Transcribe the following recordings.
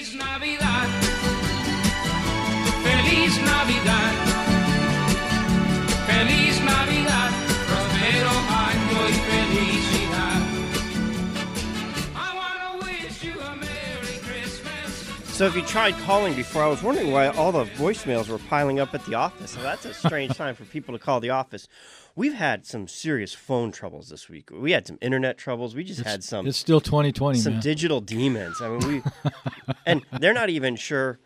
Feliz Navidad. Feliz Navidad. Feliz Navidad. Prospero año y felicidad. I want to wish you a Merry Christmas. So if you tried calling before, I was wondering why all the voicemails were piling up at the office. So that's a strange time for people to call the office. We've had some serious phone troubles this week. We had some internet troubles. We just had some. It's still 2020, some man. digital demons. I mean, and they're not even sure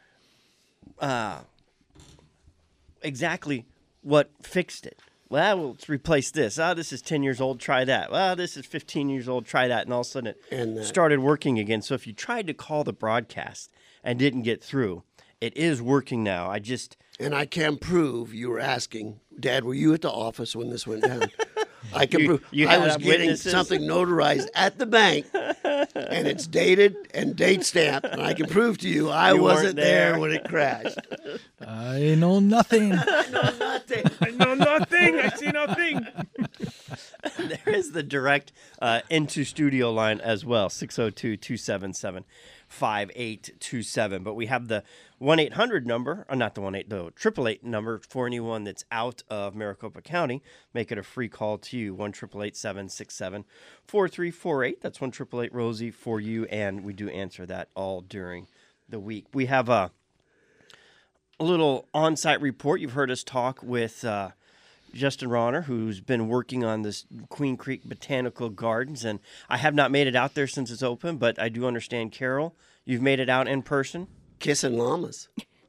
exactly what fixed it. Well, let's replace this. This is 10 years old. Try that. Well, this is 15 years old. Try that. And all of a sudden it started working again. So if you tried to call the broadcast and didn't get through, it is working now. And I can prove you were asking, Dad, were you at the office when this went down? I can prove I was getting witnesses? something notarized at the bank, and it's dated and date stamped, and I can prove to you I wasn't there when it crashed. I know nothing. I know nothing. I know nothing. I see nothing. There is the direct into studio line as well, 602-277-5827. But we have the 1-800 number, the 888 number for anyone that's out of Maricopa County. Make it a free call to you, 1-888-767-4348. That's 1-888-ROSIE for you, and we do answer that all during the week. We have a little on-site report. You've heard us talk with Justin Ronner, who's been working on this Queen Creek Botanical Gardens, and I have not made it out there since it's open, but I do understand, Carol, you've made it out in person. Kissing llamas.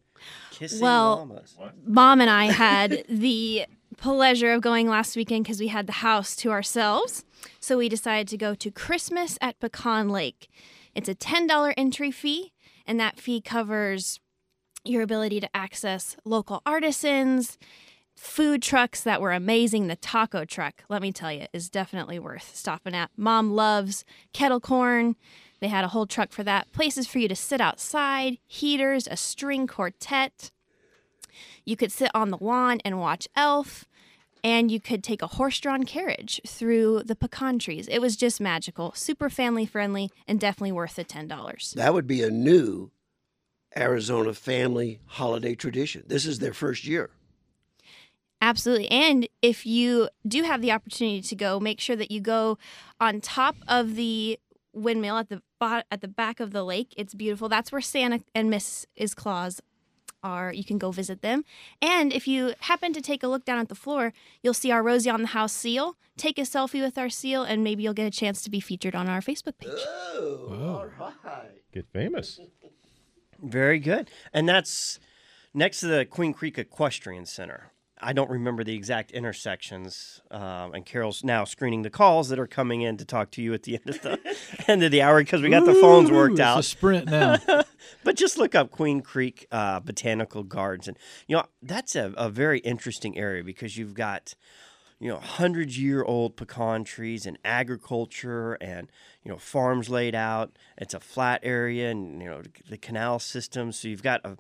Llamas. Mom and I had the pleasure of going last weekend because we had the house to ourselves. So we decided to go to Christmas at Pecan Lake. It's a $10 entry fee, and that fee covers your ability to access local artisans, food trucks that were amazing. The taco truck, let me tell you, is definitely worth stopping at. Mom loves kettle corn. They had a whole truck for that. Places for you to sit outside, heaters, a string quartet. You could sit on the lawn and watch Elf, and you could take a horse-drawn carriage through the pecan trees. It was just magical, super family-friendly, and definitely worth the $10. That would be a new Arizona family holiday tradition. This is their first year. Absolutely. And if you do have the opportunity to go, make sure that you go on top of the windmill at the back of the lake. It's beautiful. That's where Santa and Mrs. Claus are. You can go visit them. And if you happen to take a look down at the floor, you'll see our Rosie on the House seal. Take a selfie with our seal, and maybe you'll get a chance to be featured on our Facebook page. Oh, all right. Get famous. Very good. And that's next to the Queen Creek Equestrian Center. I don't remember the exact intersections, and Carol's now screening the calls that are coming in to talk to you at the end of the hour because we got the phones worked out. It's a sprint now. But just look up Queen Creek Botanical Gardens, and that's a very interesting area because you've got 100-year-old pecan trees and agriculture and farms laid out. It's a flat area and the canal system, so you've got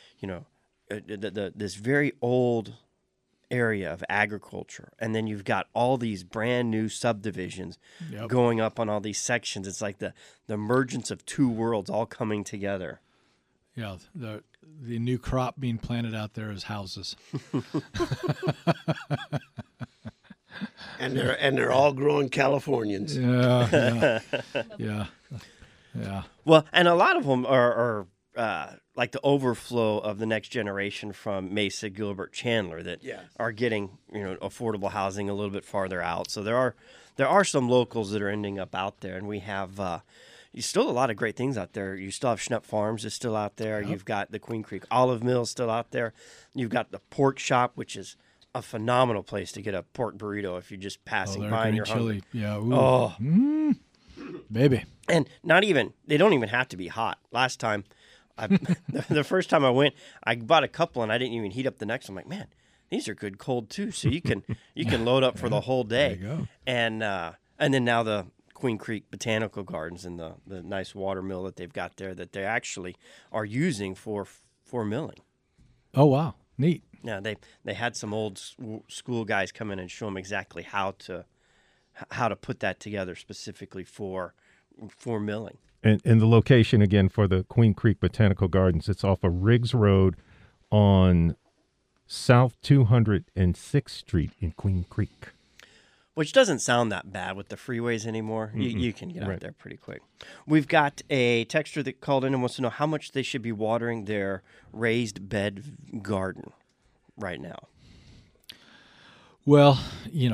this very old area of agriculture, and then you've got all these brand new subdivisions going up on all these sections. It's like the emergence of two worlds all coming together. Yeah, the new crop being planted out there is houses. And they're all growing Californians. Yeah. Well, and a lot of them are like the overflow of the next generation from Mesa, Gilbert, Chandler that are getting affordable housing a little bit farther out. So there are some locals that are ending up out there, and we have still a lot of great things out there. You still have Schnepp Farms is still out there. Yep. You've got the Queen Creek Olive Mill still out there. You've got the Pork Shop, which is a phenomenal place to get a pork burrito if you're just passing by and you're hungry. Yeah. Ooh. Baby. And they don't even have to be hot. Last time, the first time I went, I bought a couple and I didn't even heat up the next one. I'm like, man, these are good cold too. So you can load up for the whole day. There you go. And then now the Queen Creek Botanical Gardens and the nice water mill that they've got there that they actually are using for milling. Oh wow, neat. Yeah, they had some old school guys come in and show them exactly how to put that together specifically for milling. And the location, again, for the Queen Creek Botanical Gardens, it's off of Riggs Road on South 206th Street in Queen Creek. Which doesn't sound that bad with the freeways anymore. You can get out there pretty quick. We've got a texter that called in and wants to know how much they should be watering their raised bed garden right now. Well,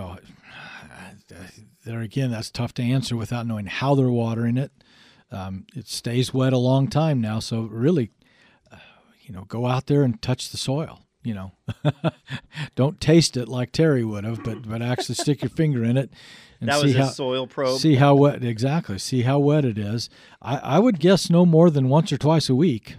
there again, that's tough to answer without knowing how they're watering it. It stays wet a long time now, so really, go out there and touch the soil. Don't taste it like Terry would have, but actually stick your finger in it and that see was how his soil probe. See how wet exactly. See how wet it is. I would guess no more than once or twice a week,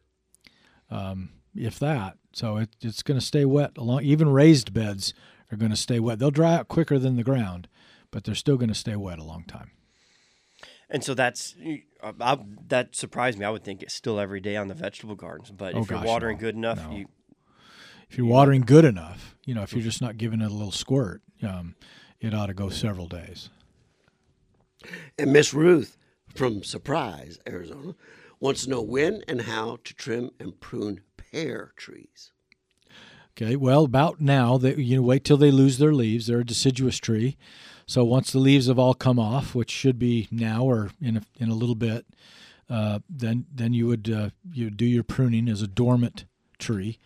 if that. So it's going to stay wet. Even raised beds are going to stay wet. They'll dry out quicker than the ground, but they're still going to stay wet a long time. And so that surprised me. I would think it's still every day on the vegetable gardens, but if you're watering good enough, if you're watering good enough, if you're just not giving it a little squirt, it ought to go several days. And Miss Ruth from Surprise, Arizona, wants to know when and how to trim and prune pear trees. Okay, well, about now, wait till they lose their leaves. They're a deciduous tree. So once the leaves have all come off, which should be now or in a little bit, then you would do your pruning as a dormant tree.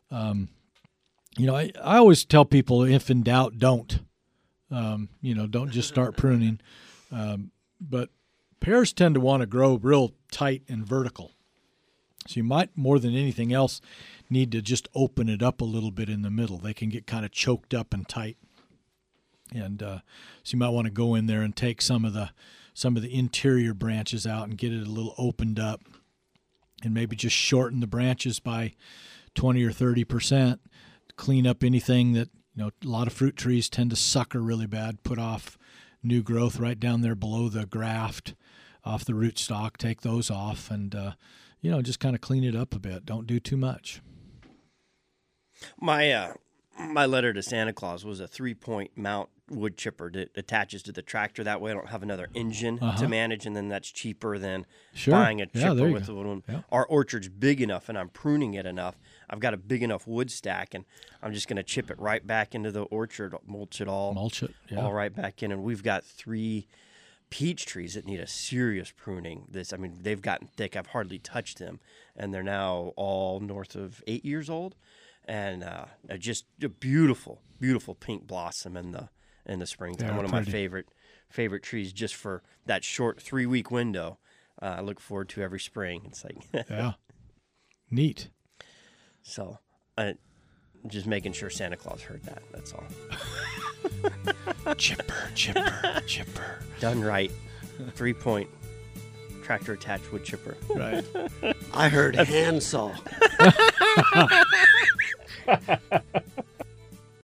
I always tell people, if in doubt, don't. Don't just start pruning. But pears tend to want to grow real tight and vertical. So you might, more than anything else, need to just open it up a little bit in the middle. They can get kind of choked up and tight. And so you might want to go in there and take some of the interior branches out and get it a little opened up, and maybe just shorten the branches by 20 or 30%. Clean up anything that a lot of fruit trees tend to sucker really bad. Put off new growth right down there below the graft, off the rootstock. Take those off, and just kind of clean it up a bit. Don't do too much. My letter to Santa Claus was a 3-point mount wood chipper that attaches to the tractor. That way I don't have another engine to manage, and then that's cheaper than buying a chipper with a little one. Yeah. Our orchard's big enough, and I'm pruning it enough. I've got a big enough wood stack, and I'm just going to chip it right back into the orchard, mulch it, all right back in. And we've got 3 peach trees that need a serious pruning. They've gotten thick. I've hardly touched them, and they're now all north of 8 years old. And just a beautiful, beautiful pink blossom in the springtime. One of my favorite trees, just for that short 3-week window. I look forward to every spring. It's like neat. So, just making sure Santa Claus heard that. That's all. Chipper. Done right. 3-point tractor attached wood chipper. Right. I heard handsaw.